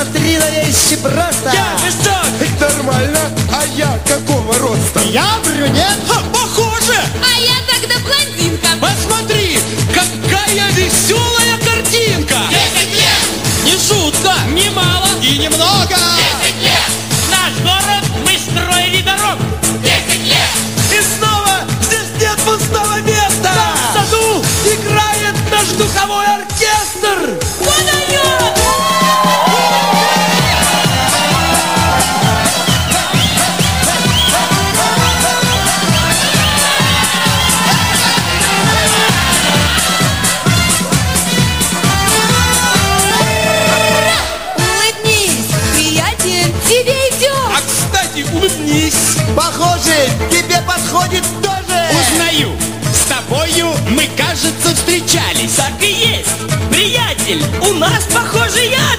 смотри на вещи просто. Я высок. Нормально, а я какого роста? Я брюнет. Похоже. А я тогда блондинка. Посмотри, какая веселая картинка. 10 лет. Не шутка. Немало. И немного. 10 лет. Наш город мы строили дорогу. 10 лет. И снова здесь нет пустого места. В саду играет наш духовой оркестр. Подает. Улыбнись, приятель, тебе идет. А кстати, улыбнись. Похоже, тебе подходит тоже. Узнаю. С тобою мы, кажется, встречались. Так и есть, приятель, у нас, похоже, я.